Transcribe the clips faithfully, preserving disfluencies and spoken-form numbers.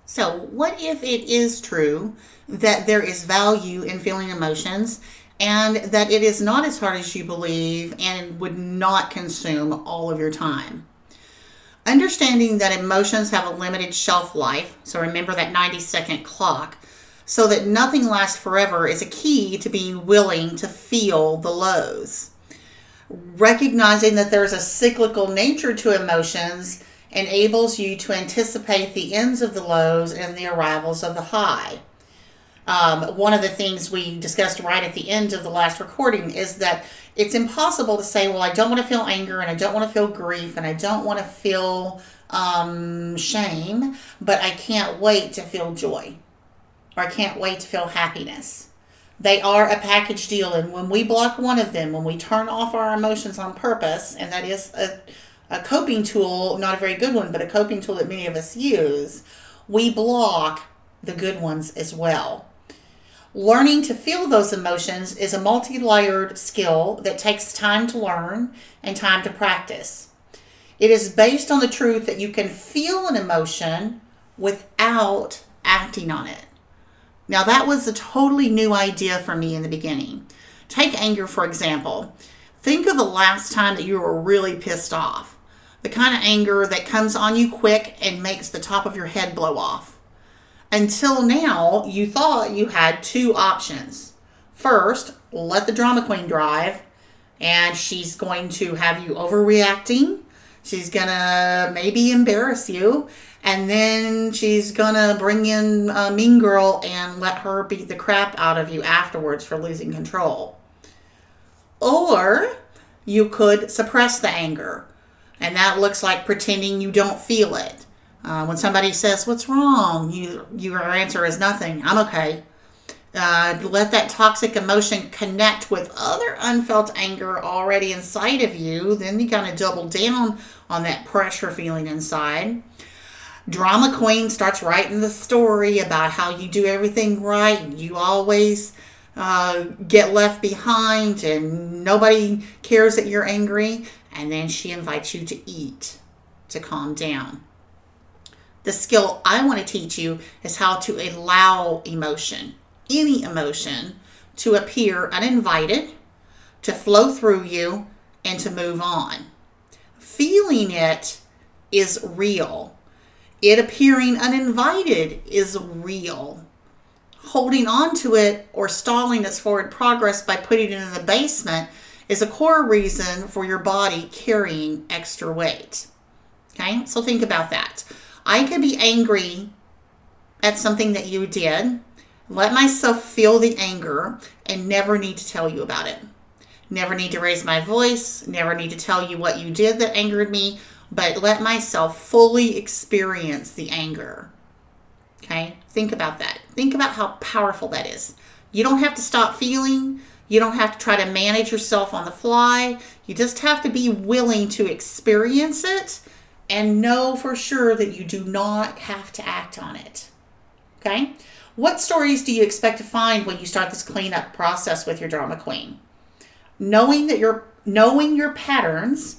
So, what if it is true that there is value in feeling emotions and that it is not as hard as you believe and would not consume all of your time? Understanding that emotions have a limited shelf life, so remember that ninety second clock, so that nothing lasts forever is a key to being willing to feel the lows. Recognizing that there's a cyclical nature to emotions enables you to anticipate the ends of the lows and the arrivals of the high. Um, one of the things we discussed right at the end of the last recording is that it's impossible to say, well, I don't want to feel anger and I don't want to feel grief and I don't want to feel um, shame, but I can't wait to feel joy or I can't wait to feel happiness. They are a package deal, and when we block one of them, when we turn off our emotions on purpose, and that is a, a coping tool, not a very good one, but a coping tool that many of us use, we block the good ones as well. Learning to feel those emotions is a multi-layered skill that takes time to learn and time to practice. It is based on the truth that you can feel an emotion without acting on it. Now, that was a totally new idea for me in the beginning. Take anger, for example. Think of the last time that you were really pissed off. The kind of anger that comes on you quick and makes the top of your head blow off. Until now, you thought you had two options. First, let the drama queen drive, and she's going to have you overreacting. She's going to maybe embarrass you. And then she's going to bring in a mean girl and let her beat the crap out of you afterwards for losing control. Or you could suppress the anger. And that looks like pretending you don't feel it. Uh, when somebody says, what's wrong? You, your answer is nothing. I'm okay. Uh, let that toxic emotion connect with other unfelt anger already inside of you. Then you kind of double down on that pressure feeling inside. Drama queen starts writing the story about how you do everything right and you always uh, get left behind and nobody cares that you're angry. And then she invites you to eat to calm down. The skill I want to teach you is how to allow emotion, any emotion, to appear uninvited, to flow through you, and to move on. Feeling it is real. It appearing uninvited is real. Holding on to it or stalling its forward progress by putting it in the basement is a core reason for your body carrying extra weight. Okay, so think about that. I could be angry at something that you did, let myself feel the anger, and never need to tell you about it. Never need to raise my voice, never need to tell you what you did that angered me, but let myself fully experience the anger. Okay? Think about that. Think about how powerful that is. You don't have to stop feeling. You don't have to try to manage yourself on the fly. You just have to be willing to experience it and know for sure that you do not have to act on it. Okay? What stories do you expect to find when you start this cleanup process with your drama queen? Knowing that you're knowing your patterns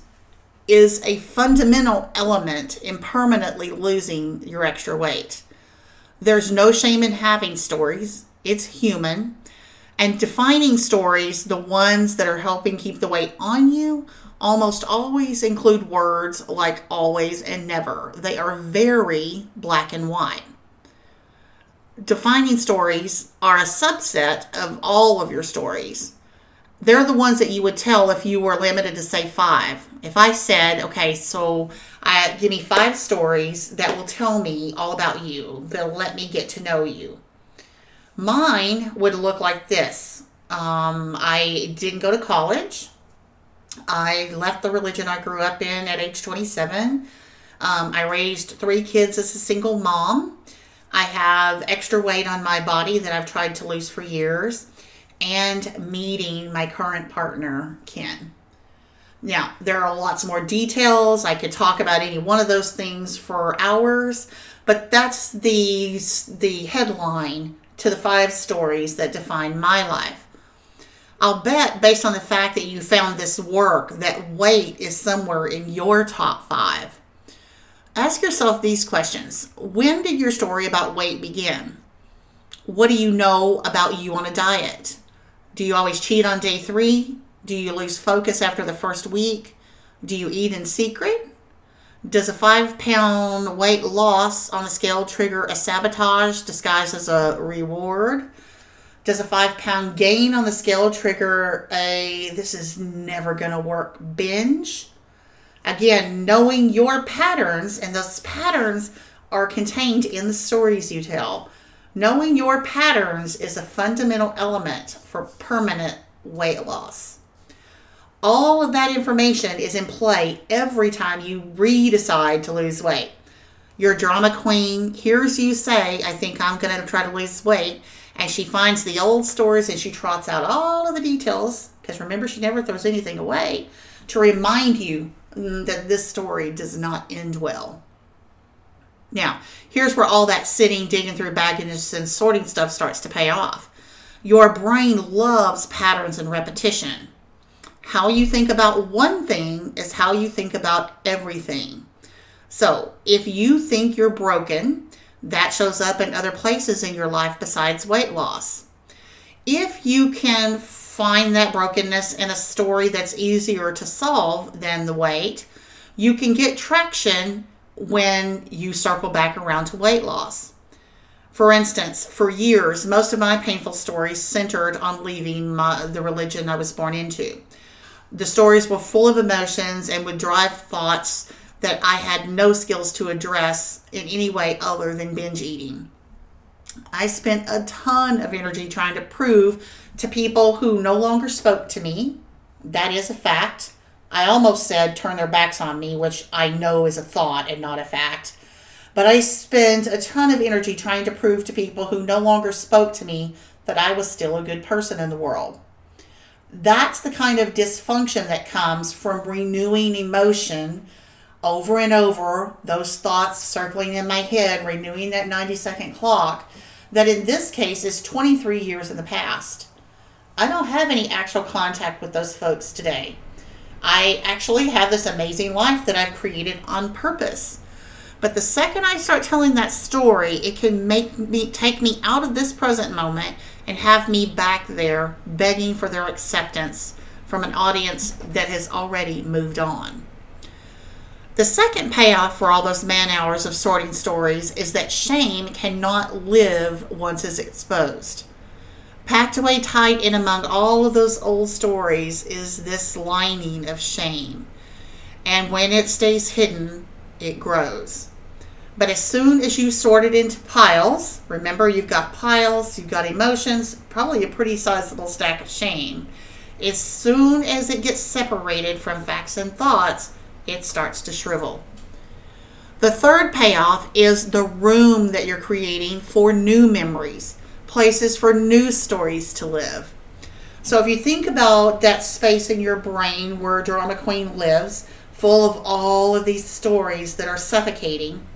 is a fundamental element in permanently losing your extra weight. There's no shame in having stories. It's human. And defining stories, the ones that are helping keep the weight on you, almost always include words like always and never. They are very black and white. Defining stories are a subset of all of your stories. They're the ones that you would tell if you were limited to, say, five. If I said, okay, so I, give me five stories that will tell me all about you, that'll let me get to know you. Mine would look like this. Um, I didn't go to college. I left the religion I grew up in at age twenty-seven. Um, I raised three kids as a single mom. I have extra weight on my body that I've tried to lose for years. And meeting my current partner, Ken. Now, there are lots more details. I could talk about any one of those things for hours, but that's the, the headline to the five stories that define my life. I'll bet, based on the fact that you found this work, that weight is somewhere in your top five. Ask yourself these questions. When did your story about weight begin? What do you know about you on a diet? Do you always cheat on day three? Do you lose focus after the first week? Do you eat in secret? Does a five pound weight loss on a scale trigger a sabotage disguised as a reward? Does a five pound gain on the scale trigger a this is never going to work binge? Again, knowing your patterns, and those patterns are contained in the stories you tell. Knowing your patterns is a fundamental element for permanent weight loss. All of that information is in play every time you re-decide to lose weight. Your drama queen hears you say, I think I'm going to try to lose weight, and she finds the old stories and she trots out all of the details, because remember, she never throws anything away, to remind you that this story does not end well. Now, here's where all that sitting, digging through baggage and sorting stuff starts to pay off. Your brain loves patterns and repetition. How you think about one thing is how you think about everything. So, if you think you're broken, that shows up in other places in your life besides weight loss. If you can find that brokenness in a story that's easier to solve than the weight, you can get traction when you circle back around to weight loss. For instance, for years, most of my painful stories centered on leaving my, the religion I was born into. The stories were full of emotions and would drive thoughts that I had no skills to address in any way other than binge eating. I spent a ton of energy trying to prove to people who no longer spoke to me, that is a fact. I almost said turn their backs on me, which I know is a thought and not a fact. But I spent a ton of energy trying to prove to people who no longer spoke to me that I was still a good person in the world. That's the kind of dysfunction that comes from renewing emotion over and over, those thoughts circling in my head, renewing that ninety second clock, that in this case is twenty-three years in the past. I don't have any actual contact with those folks today. I actually have this amazing life that I've created on purpose. But the second I start telling that story, it can make me take me out of this present moment and have me back there begging for their acceptance from an audience that has already moved on. The second payoff for all those man hours of sorting stories is that shame cannot live once it's exposed. Packed away tight in among all of those old stories is this lining of shame. And when it stays hidden, it grows. But as soon as you sort it into piles, remember you've got piles, you've got emotions, probably a pretty sizable stack of shame. As soon as it gets separated from facts and thoughts, it starts to shrivel. The third payoff is the room that you're creating for new memories, places for new stories to live. So if you think about that space in your brain where Drama Queen lives, full of all of these stories that are suffocating,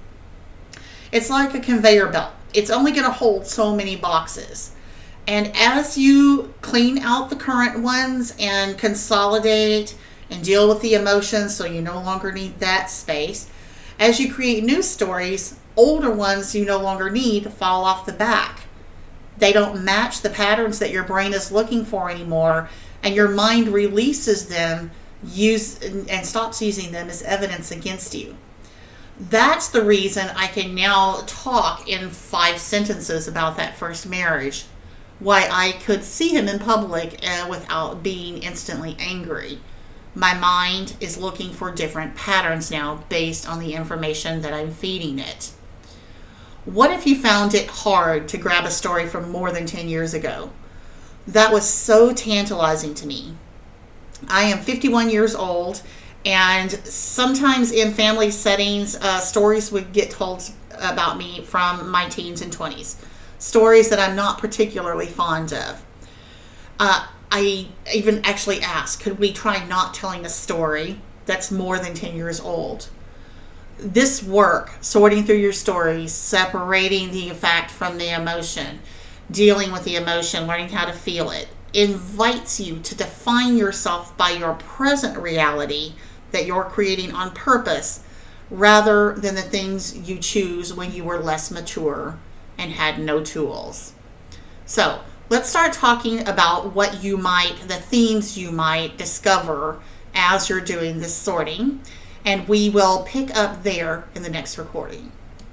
it's like a conveyor belt. It's only going to hold so many boxes. And as you clean out the current ones and consolidate and deal with the emotions so you no longer need that space, as you create new stories, older ones you no longer need fall off the back. They don't match the patterns that your brain is looking for anymore, and your mind releases them use and stops using them as evidence against you. That's the reason I can now talk in five sentences about that first marriage. Why I could see him in public uh, without being instantly angry. My mind is looking for different patterns now based on the information that I'm feeding it. What if you found it hard to grab a story from more than ten years ago? That was so tantalizing to me. I am fifty-one years old, and sometimes in family settings, uh, stories would get told about me from my teens and twenties. Stories that I'm not particularly fond of. Uh, I even actually asked, could we try not telling a story that's more than ten years old? This work, sorting through your stories, separating the fact from the emotion, dealing with the emotion, learning how to feel it, invites you to define yourself by your present reality that you're creating on purpose, rather than the things you choose when you were less mature and had no tools. So let's start talking about what you might, the themes you might discover as you're doing this sorting, and we will pick up there in the next recording.